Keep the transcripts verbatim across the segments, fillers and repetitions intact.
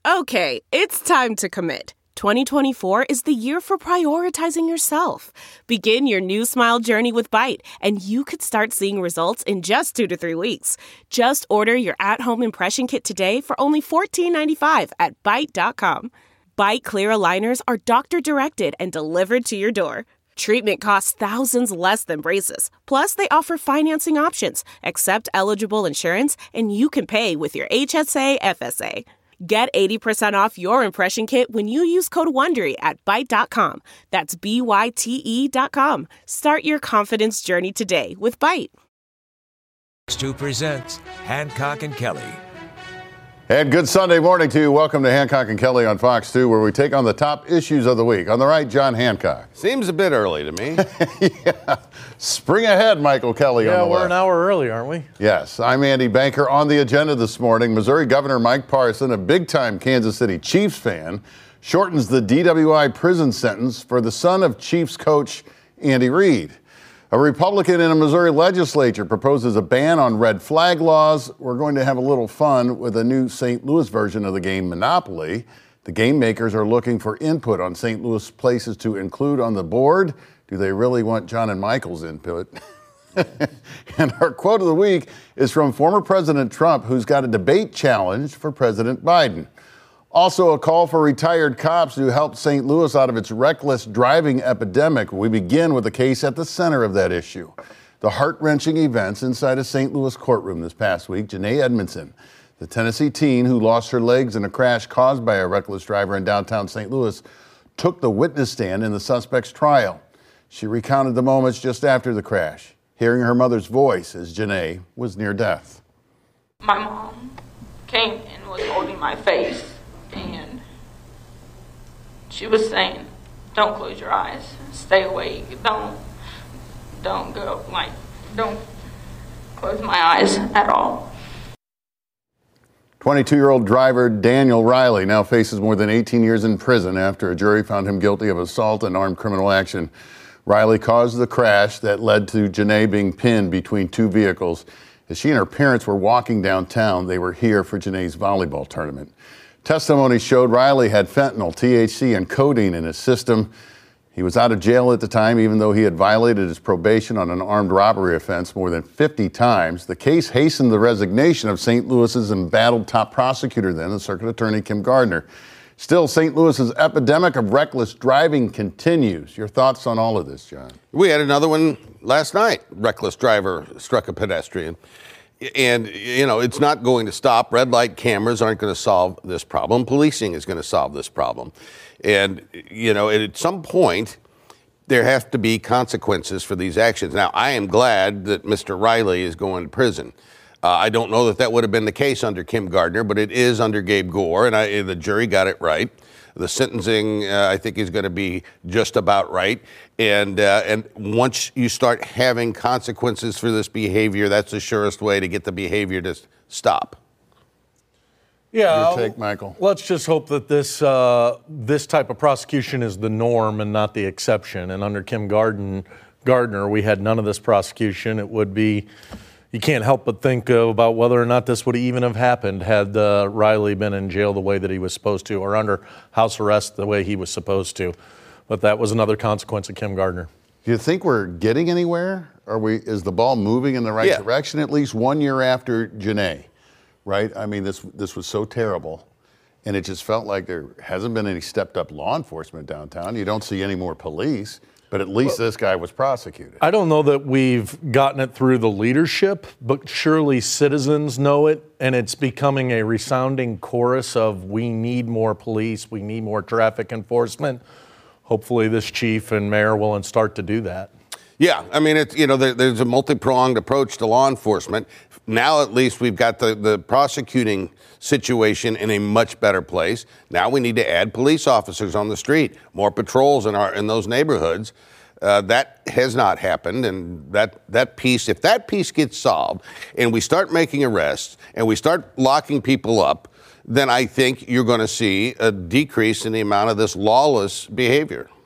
Okay, it's time to commit. twenty twenty-four is the year for prioritizing yourself. Begin your new smile journey with Byte, and you could start seeing results in just two to three weeks. Just order your at-home impression kit today for only fourteen ninety-five at byte dot com. Byte clear aligners are doctor-directed and delivered to your door. Treatment costs thousands less than braces. Plus, they offer financing options, accept eligible insurance, and you can pay with your H S A F S A. Get eighty percent off your impression kit when you use code WONDERY at byte dot com. That's B Y T E dot com. Start your confidence journey today with Byte. Fox two presents Hancock and Kelly. And good Sunday morning to you. Welcome to Hancock and Kelly on Fox two, where we take on the top issues of the week. On the right, John Hancock. Seems a bit early to me. Yeah. Spring ahead, Michael Kelly. Yeah, on the we're left. an hour early, aren't we? Yes. I'm Andy Banker. On the agenda this morning, Missouri Governor Mike Parson, a big-time Kansas City Chiefs fan, shortens the D W I prison sentence for the son of Chiefs coach Andy Reid. A Republican in a Missouri legislature proposes a ban on red flag laws. We're going to have a little fun with a new Saint Louis version of the game Monopoly. The game makers are looking for input on Saint Louis places to include on the board. Do they really want John and Michael's input? And our quote of the week is from former President Trump, who's got a debate challenge for President Biden. Also, a call for retired cops to help Saint Louis out of its reckless driving epidemic. We begin with a case at the center of that issue. The heart-wrenching events inside a Saint Louis courtroom this past week. Janae Edmondson, the Tennessee teen who lost her legs in a crash caused by a reckless driver in downtown Saint Louis, took the witness stand in the suspect's trial. She recounted the moments just after the crash, hearing her mother's voice as Janae was near death. My mom came and was holding my face. And she was saying, don't close your eyes, stay awake, don't, don't go, like, don't close my eyes at all. twenty-two-year-old driver Daniel Riley now faces more than eighteen years in prison after a jury found him guilty of assault and armed criminal action. Riley caused the crash that led to Janae being pinned between two vehicles. As she and her parents were walking downtown, they were here for Janae's volleyball tournament. Testimony showed Riley had fentanyl, T H C, and codeine in his system. He was out of jail at the time, even though he had violated his probation on an armed robbery offense more than fifty times. The case hastened the resignation of Saint Louis's embattled top prosecutor then, the Circuit Attorney Kim Gardner. Still, Saint Louis's epidemic of reckless driving continues. Your thoughts on all of this, John? We had another one last night. Reckless driver struck a pedestrian. And, you know, it's not going to stop. Red light cameras aren't going to solve this problem. Policing is going to solve this problem. And, you know, at some point, there have to be consequences for these actions. Now, I am glad that Mister Riley is going to prison. Uh, I don't know that that would have been the case under Kim Gardner, but it is under Gabe Gore, and I, the jury got it right. The sentencing, uh, I think, is going to be just about right. And uh, and once you start having consequences for this behavior, that's the surest way to get the behavior to stop. Yeah. Your take, Michael. Let's just hope that this uh, this type of prosecution is the norm and not the exception. And under Kim Garden, Gardner, we had none of this prosecution. It would be, you can't help but think about whether or not this would even have happened had uh, Riley been in jail the way that he was supposed to, or under house arrest the way he was supposed to. But that was another consequence of Kim Gardner. Do you think we're getting anywhere? Are we? Is the ball moving in the right Yeah. direction? At least one year after Janae, right? I mean, this this was so terrible, and it just felt like there hasn't been any stepped-up law enforcement downtown. You don't see any more police, but at least well, this guy was prosecuted. I don't know that we've gotten it through the leadership, but surely citizens know it, and it's becoming a resounding chorus of we need more police, we need more traffic enforcement. Hopefully this chief and mayor will start to do that. Yeah, I mean, it's, you know, there, there's a multi-pronged approach to law enforcement. Now at least we've got the, the prosecuting situation in a much better place. Now we need to add police officers on the street, more patrols in our in those neighborhoods. Uh, that has not happened, and that, that piece, if that piece gets solved and we start making arrests and we start locking people up, then I think you're going to see a decrease in the amount of this lawless behavior.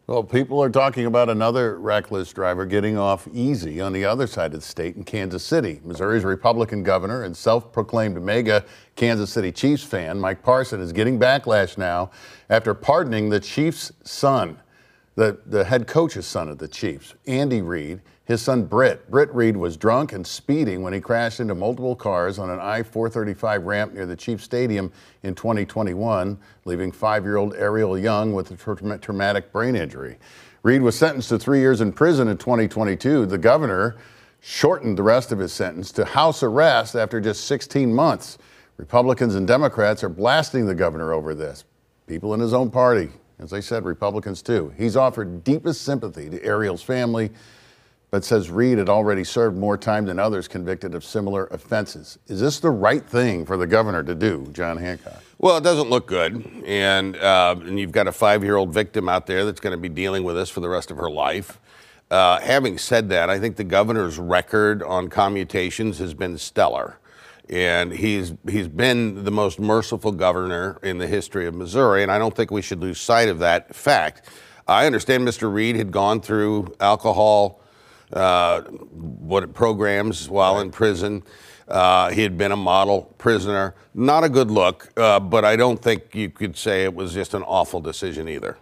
Well, people are talking about another reckless driver getting off easy on the other side of the state in Kansas City. Missouri's Republican governor and self-proclaimed mega Kansas City Chiefs fan, Mike Parson, is getting backlash now after pardoning the Chiefs' son, the, the head coach's son of the Chiefs, Andy Reid. His son, Britt. Britt Reid was drunk and speeding when he crashed into multiple cars on an I four thirty-five ramp near the Chiefs Stadium in twenty twenty-one, leaving five-year-old Ariel Young with a tra- traumatic brain injury. Reid was sentenced to three years in prison in twenty twenty-two. The governor shortened the rest of his sentence to house arrest after just sixteen months. Republicans and Democrats are blasting the governor over this. People in his own party, as I said, Republicans too. He's offered deepest sympathy to Ariel's family, but says Reid had already served more time than others convicted of similar offenses. Is this the right thing for the governor to do, John Hancock? Well, it doesn't look good, and uh, and you've got a five-year-old victim out there that's going to be dealing with this for the rest of her life. Uh, having said that, I think the governor's record on commutations has been stellar, and he's he's been the most merciful governor in the history of Missouri, and I don't think we should lose sight of that fact. I understand Mister Reid had gone through alcohol Uh, what programs while in prison. Uh, he had been a model prisoner. Not a good look, uh, but I don't think you could say it was just an awful decision either.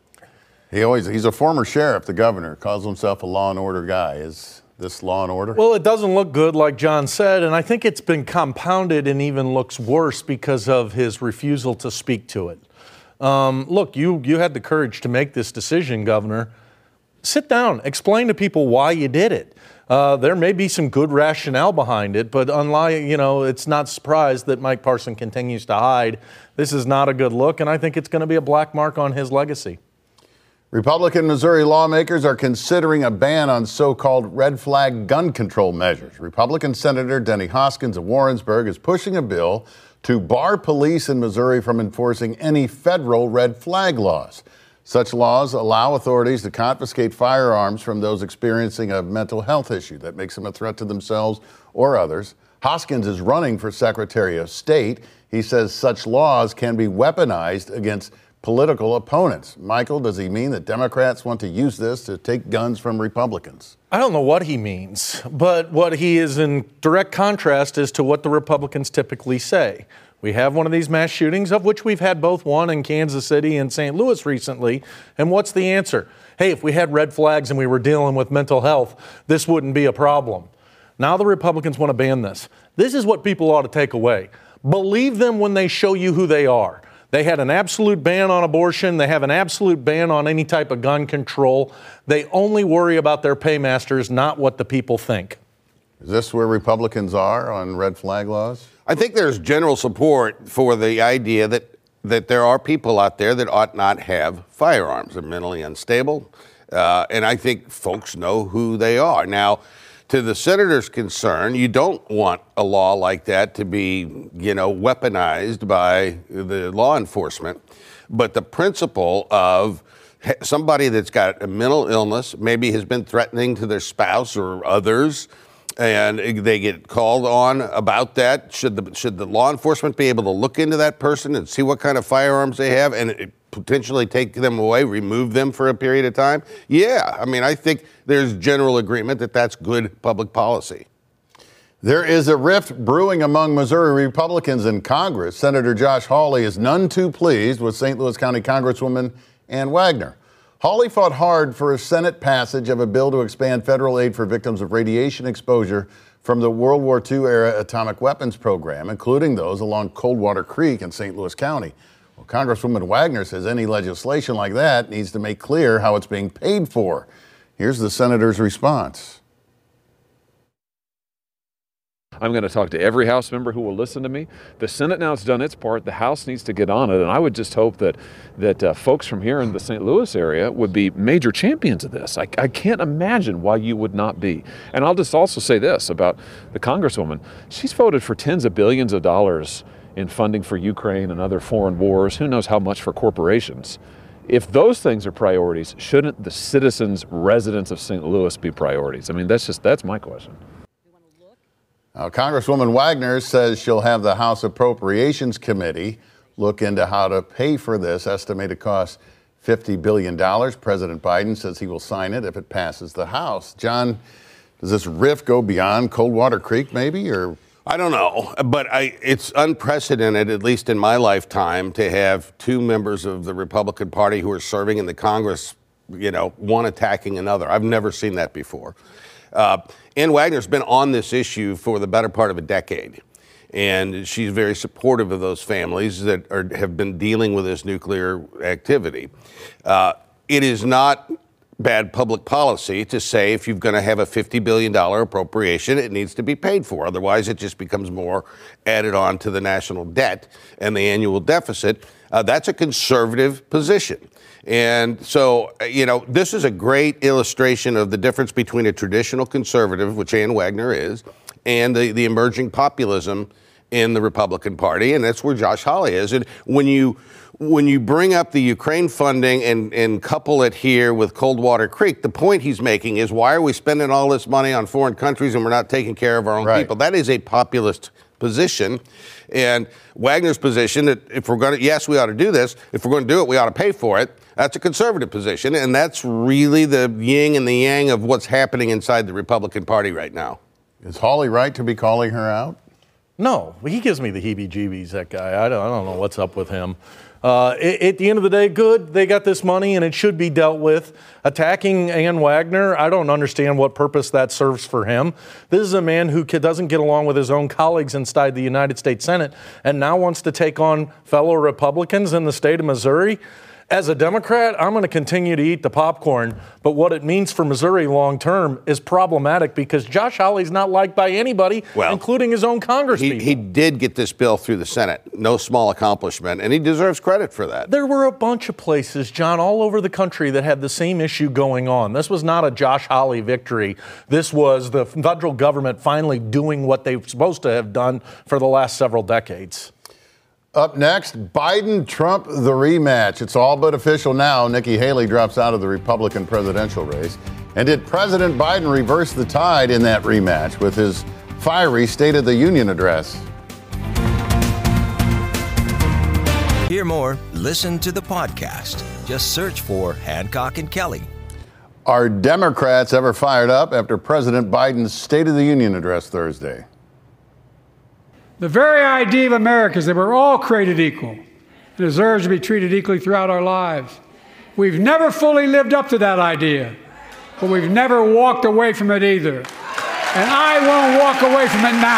He always, he's a former sheriff, the governor, calls himself a law and order guy. Is this law and order? Well, it doesn't look good, like John said, and I think it's been compounded and even looks worse because of his refusal to speak to it. Um, look, you, you had the courage to make this decision, Governor. Sit down, explain to people why you did it. Uh, there may be some good rationale behind it, but unlike, you know, it's not surprised that Mike Parson continues to hide. This is not a good look, and I think it's going to be a black mark on his legacy. Republican Missouri lawmakers are considering a ban on so-called red flag gun control measures. Republican Senator Denny Hoskins of Warrensburg is pushing a bill to bar police in Missouri from enforcing any federal red flag laws. Such laws allow authorities to confiscate firearms from those experiencing a mental health issue that makes them a threat to themselves or others. Hoskins is running for Secretary of State. He says such laws can be weaponized against political opponents. Michael, does he mean that Democrats want to use this to take guns from Republicans? I don't know what he means, but what he is in direct contrast is to what the Republicans typically say. We have one of these mass shootings, of which we've had both one in Kansas City and Saint Louis recently. And what's the answer? Hey, if we had red flags and we were dealing with mental health, this wouldn't be a problem. Now the Republicans want to ban this. This is what people ought to take away. Believe them when they show you who they are. They had an absolute ban on abortion. They have an absolute ban on any type of gun control. They only worry about their paymasters, not what the people think. Is this where Republicans are on red flag laws? I think there's general support for the idea that, that there are people out there that ought not have firearms. They're mentally unstable, uh, and I think folks know who they are. Now, to the senator's concern, you don't want a law like that to be, you know, weaponized by the law enforcement. But the principle of somebody that's got a mental illness, maybe has been threatening to their spouse or others, and they get called on about that. Should the should the law enforcement be able to look into that person and see what kind of firearms they have and potentially take them away, remove them for a period of time? Yeah, I mean, I think there's general agreement that that's good public policy. There is a rift brewing among Missouri Republicans in Congress. Senator Josh Hawley is none too pleased with Saint Louis County Congresswoman Ann Wagner. Hawley fought hard for a Senate passage of a bill to expand federal aid for victims of radiation exposure from the World War Two era atomic weapons program, including those along Coldwater Creek in Saint Louis County. Well, Congresswoman Wagner says any legislation like that needs to make clear how it's being paid for. Here's the senator's response. I'm going to talk to every House member who will listen to me. The Senate now has done its part. The House needs to get on it. And I would just hope that that uh, folks from here in the Saint Louis area would be major champions of this. I, I can't imagine why you would not be. And I'll just also say this about the Congresswoman. She's voted for tens of billions of dollars in funding for Ukraine and other foreign wars. Who knows how much for corporations. If those things are priorities, shouldn't the citizens, residents of Saint Louis be priorities? I mean, that's just, that's my question. Now, Congresswoman Wagner says she'll have the House Appropriations Committee look into how to pay for this estimated cost fifty billion dollars. President Biden says he will sign it if it passes the House. John, does this rift go beyond Coldwater Creek maybe, or? I don't know, but I, it's unprecedented, at least in my lifetime, to have two members of the Republican Party who are serving in the Congress, you know, one attacking another. I've never seen that before. Uh, Ann Wagner's been on this issue for the better part of a decade. And she's very supportive of those families that are, have been dealing with this nuclear activity. Uh, it is not bad public policy to say if you're going to have a fifty billion dollars appropriation, it needs to be paid for. Otherwise, it just becomes more added on to the national debt and the annual deficit. Uh, that's a conservative position. And so, you know, this is a great illustration of the difference between a traditional conservative, which Ann Wagner is, and the, the emerging populism in the Republican Party, and that's where Josh Hawley is. And when you when you bring up the Ukraine funding and, and couple it here with Coldwater Creek, the point he's making is, why are we spending all this money on foreign countries and we're not taking care of our own right. people? That is a populist position. And Wagner's position that if we're going to, yes, we ought to do this. If we're going to do it, we ought to pay for it. That's a conservative position. And that's really the yin and the yang of what's happening inside the Republican Party right now. Is Hawley right to be calling her out? No, he gives me the heebie-jeebies, that guy. I don't, I don't know what's up with him. Uh, at, at the end of the day, good, they got this money and it should be dealt with. Attacking Ann Wagner, I don't understand what purpose that serves for him. This is a man who doesn't get along with his own colleagues inside the United States Senate and now wants to take on fellow Republicans in the state of Missouri. As a Democrat, I'm going to continue to eat the popcorn, but what it means for Missouri long term is problematic because Josh Hawley's not liked by anybody, well, including his own congresspeople. He, he did get this bill through the Senate. No small accomplishment, and he deserves credit for that. There were a bunch of places, John, all over the country that had the same issue going on. This was not a Josh Hawley victory. This was the federal government finally doing what they were supposed to have done for the last several decades. Up next, Biden-Trump, the rematch. It's all but official now. Nikki Haley drops out of the Republican presidential race. And did President Biden reverse the tide in that rematch with his fiery State of the Union address? Hear more, listen to the podcast. Just search for Hancock and Kelly. Are Democrats ever fired up after President Biden's State of the Union address Thursday? The very idea of America is that we're all created equal and deserves to be treated equally throughout our lives. We've never fully lived up to that idea, but we've never walked away from it either. And I won't walk away from it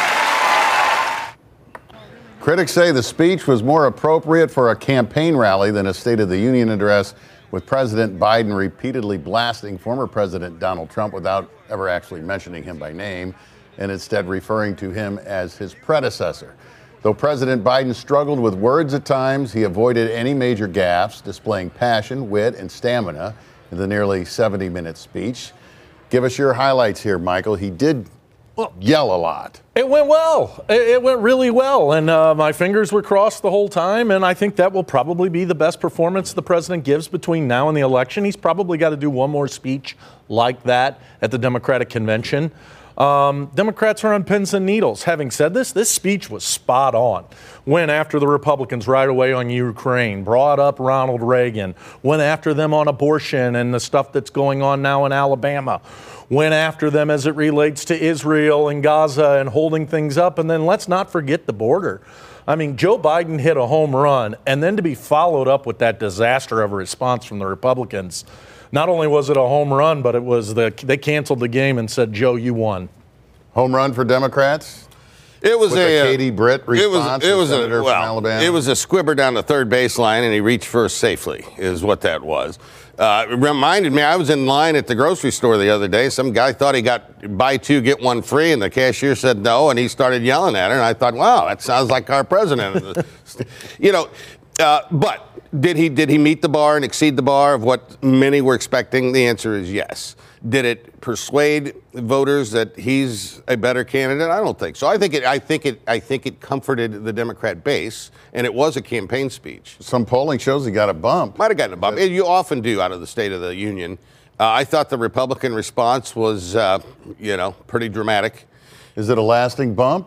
now. Critics say the speech was more appropriate for a campaign rally than a State of the Union address, with President Biden repeatedly blasting former President Donald Trump without ever actually mentioning him by name, and instead referring to him as his predecessor. Though President Biden struggled with words at times, he avoided any major gaffes, displaying passion, wit, and stamina in the nearly seventy-minute speech. Give us your highlights here, Michael. He did well, yell a lot. It went well. It, it went really well, and uh, my fingers were crossed the whole time, and I think that will probably be the best performance the president gives between now and the election. He's probably got to do one more speech like that at the Democratic convention. Um, Democrats are on pins and needles. Having said this, this speech was spot on. Went after the Republicans right away on Ukraine, brought up Ronald Reagan, went after them on abortion and the stuff that's going on now in Alabama, went after them as it relates to Israel and Gaza and holding things up. And then let's not forget the border. I mean, Joe Biden hit a home run, and then to be followed up with that disaster of a response from the Republicans. Not only was it a home run, but it was the they canceled the game and said, Joe, you won. Home run for Democrats? It was With a, a Katie Britt response. It was, it was Senator a well, from Alabama. It was a squibber down the third baseline, and he reached first safely, is what that was. Uh, it reminded me, I was in line at the grocery store the other day. Some guy thought he got buy two, get one free, and the cashier said no, and he started yelling at her. And I thought, wow, that sounds like our president. you know, uh, but did he did he meet the bar and exceed the bar of what many were expecting? The answer is yes. Did it persuade voters that he's a better candidate? I don't think so. I think it. I think it. I think it comforted the Democrat base, and it was a campaign speech. Some polling shows he got a bump. Might have gotten a bump. You often do out of the State of the Union. Uh, I thought the Republican response was, uh, you know, pretty dramatic. Is it a lasting bump?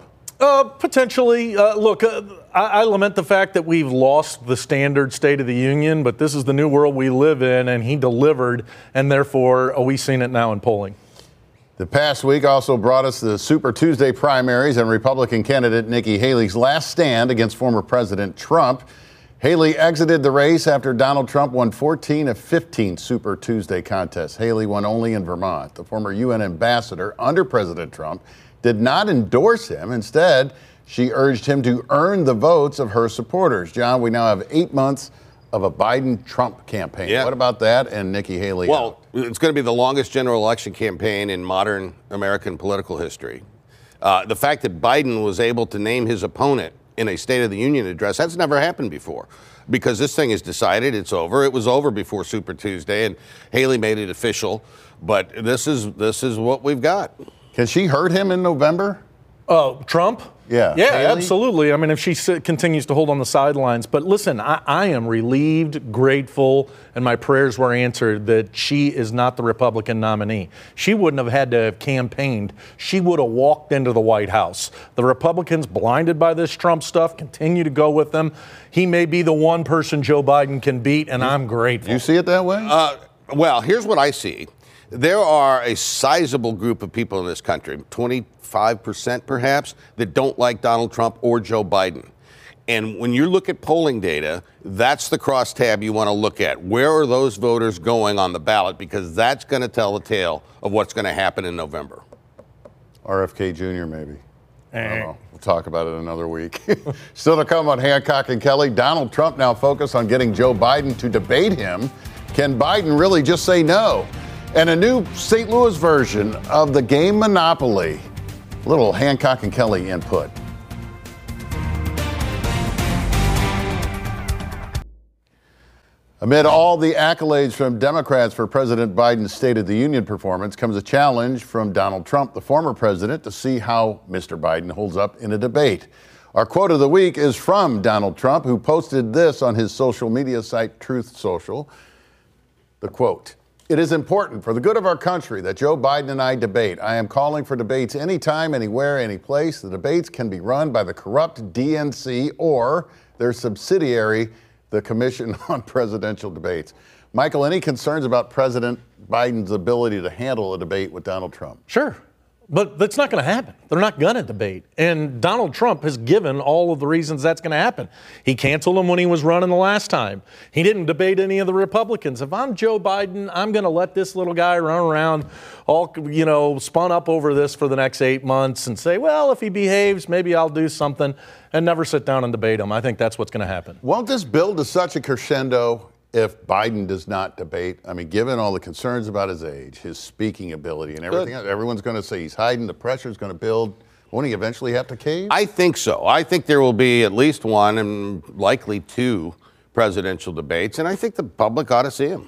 Uh, potentially. Uh, look, uh, I, I lament the fact that we've lost the standard State of the Union, but this is the new world we live in, and he delivered, and therefore, are we seeing it now in polling? The past week also brought us the Super Tuesday primaries and Republican candidate Nikki Haley's last stand against former President Trump. Haley exited the race after Donald Trump won fourteen of fifteen Super Tuesday contests. Haley won only in Vermont. The former U N ambassador under President Trump did not endorse him. Instead, she urged him to earn the votes of her supporters. John, we now have eight months of a Biden-Trump campaign. Yeah. What about that and Nikki Haley? Well, it's going to be the longest general election campaign in modern American political history. Uh, the fact that Biden was able to name his opponent in a State of the Union address, that's never happened before, because this thing is decided, it's over. It was over before Super Tuesday, and Haley made it official. But this is this is what we've got. Can she hurt him in November? Uh, Trump? Yeah. Yeah, Haley? absolutely. I mean, if she s- continues to hold on the sidelines. But listen, I, I am relieved, grateful, and my prayers were answered that she is not the Republican nominee. She wouldn't have had to have campaigned. She would have walked into the White House. The Republicans, blinded by this Trump stuff, continue to go with them. He may be the one person Joe Biden can beat, and I'm grateful. You see it that way? Uh, well, here's what I see. There are a sizable group of people in this country, twenty-five percent perhaps, that don't like Donald Trump or Joe Biden. And when you look at polling data, that's the crosstab you want to look at. Where are those voters going on the ballot? Because that's going to tell the tale of what's going to happen in November. R F K Junior maybe. I don't know. We'll talk about it another week. Still to come on Hancock and Kelly, Donald Trump now focused on getting Joe Biden to debate him. Can Biden really just say no? And a new Saint Louis version of the game Monopoly. Little Hancock and Kelly input. Amid all the accolades from Democrats for President Biden's State of the Union performance comes a challenge from Donald Trump, the former president, to see how Mister Biden holds up in a debate. Our quote of the week is from Donald Trump, who posted this on his social media site, Truth Social. The quote: "It is important for the good of our country that Joe Biden and I debate. I am calling for debates anytime, anywhere, any place. The debates can be run by the corrupt D N C or their subsidiary, the Commission on Presidential Debates." Michael, any concerns about President Biden's ability to handle a debate with Donald Trump? Sure. But that's not going to happen. They're not going to debate. And Donald Trump has given all of the reasons that's going to happen. He canceled him when he was running the last time. He didn't debate any of the Republicans. If I'm Joe Biden, I'm going to let this little guy run around all, you know, spun up over this for the next eight months and say, well, if he behaves, maybe I'll do something, and never sit down and debate him. I think that's what's going to happen. Won't this build to such a crescendo if Biden does not debate? I mean, given all the concerns about his age, his speaking ability, and everything else, everyone's going to say he's hiding. The pressure is going to build. Won't he eventually have to cave? I think so. I think there will be at least one and likely two presidential debates, and I think the public ought to see them.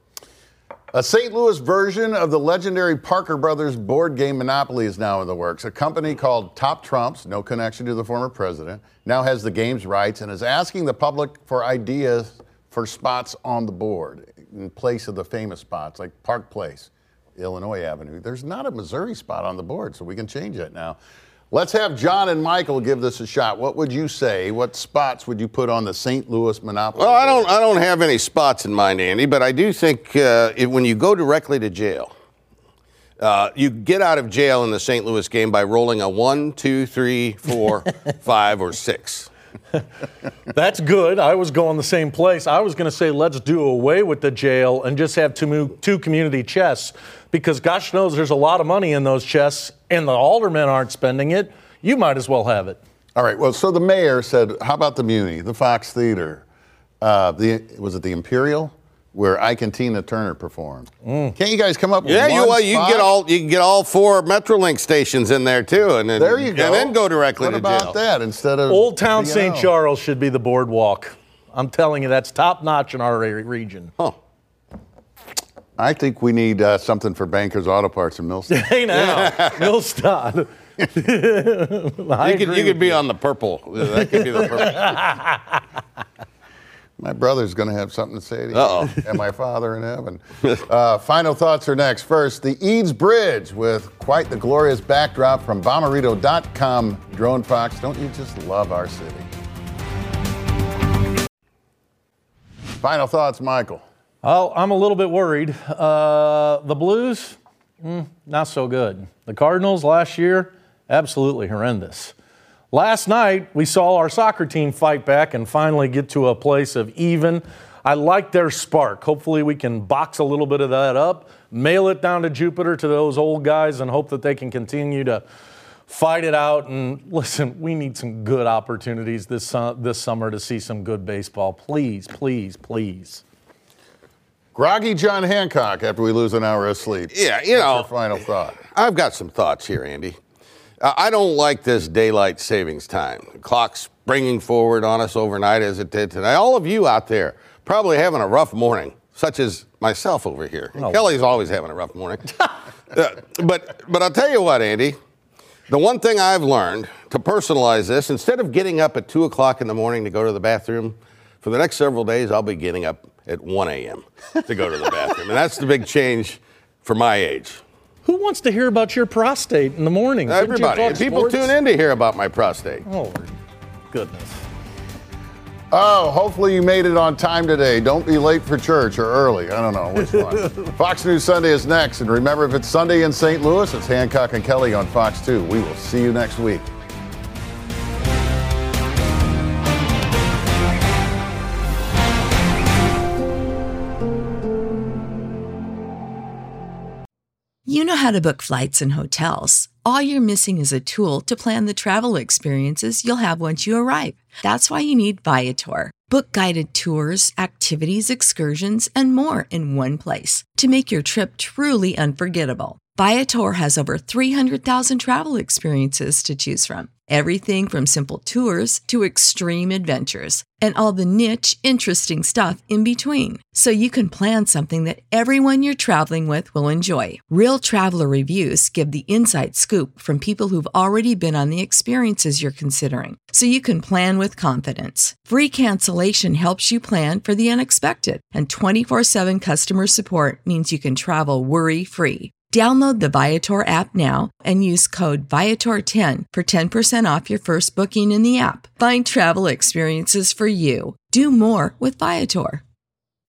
A Saint Louis version of the legendary Parker Brothers board game Monopoly is now in the works. A company called Top Trumps, no connection to the former president, now has the game's rights and is asking the public for ideas for spots on the board in place of the famous spots like Park Place, Illinois Avenue. There's not a Missouri spot on the board, so we can change that now. Let's have John and Michael give this a shot. What would you say? What spots would you put on the Saint Louis Monopoly? Well, I don't, I don't have any spots in mind, Andy, but I do think uh, if, when you go directly to jail, uh, you get out of jail in the Saint Louis game by rolling a one, two, three, four, five, or six. That's good. I was going the same place. I was going to say let's do away with the jail and just have two, two community chests, because gosh knows there's a lot of money in those chests and the aldermen aren't spending it. You might as well have it. All right. Well, so the mayor said, how about the Muni, the Fox Theater, uh, the was it the Imperial, where Ike and Tina Turner performed? Mm. Can't you guys come up with yeah, one you, well, you spot? can get all you can get all four Metrolink stations in there too, and then there you go. and then go directly what to about jail. that instead of Old Town B and O? Saint Charles should be the boardwalk. I'm telling you, that's top notch in our region. Huh. I think we need uh, something for Bankers Auto Parts in Millstone. Hey now, Millstone. You could you could be on the purple. That could be the purple. My brother's going to have something to say to you. Uh-oh. And my father in heaven. Uh, final thoughts are next. First, the Eads Bridge with quite the glorious backdrop from Bommarito dot com. Drone Fox, don't you just love our city? Final thoughts, Michael. Oh, I'm a little bit worried. Uh, the Blues, mm, not so good. The Cardinals last year, absolutely horrendous. Last night, we saw our soccer team fight back and finally get to a place of even. I like their spark. Hopefully we can box a little bit of that up, mail it down to Jupiter to those old guys and hope that they can continue to fight it out. And listen, we need some good opportunities this, uh, this summer to see some good baseball. Please, please, please. Groggy John Hancock after we lose an hour of sleep. Yeah, you know. What's your final thought? I've got some thoughts here, Andy. Uh, I don't like this daylight savings time. The clock's springing forward on us overnight as it did today. All of you out there probably having a rough morning, such as myself over here. Oh. Kelly's always having a rough morning. uh, but but I'll tell you what, Andy. The one thing I've learned to personalize this, instead of getting up at two o'clock in the morning to go to the bathroom, for the next several days, I'll be getting up at one a.m. to go to the bathroom. And that's the big change for my age. Who wants to hear about your prostate in the morning? Everybody. People sports? tune in to hear about my prostate. Oh, goodness. Oh, hopefully you made it on time today. Don't be late for church or early. I don't know which one. Fox News Sunday is next. And remember, if it's Sunday in Saint Louis, it's Hancock and Kelly on Fox two. We will see you next week. You know how to book flights and hotels. All you're missing is a tool to plan the travel experiences you'll have once you arrive. That's why you need Viator. Book guided tours, activities, excursions, and more in one place to make your trip truly unforgettable. Viator has over three hundred thousand travel experiences to choose from. Everything from simple tours to extreme adventures and all the niche, interesting stuff in between. So you can plan something that everyone you're traveling with will enjoy. Real traveler reviews give the inside scoop from people who've already been on the experiences you're considering. So you can plan with confidence. Free cancellation helps you plan for the unexpected. And twenty-four seven customer support means you can travel worry-free. Download the Viator app now and use code Viator ten for ten percent off your first booking in the app. Find travel experiences for you. Do more with Viator.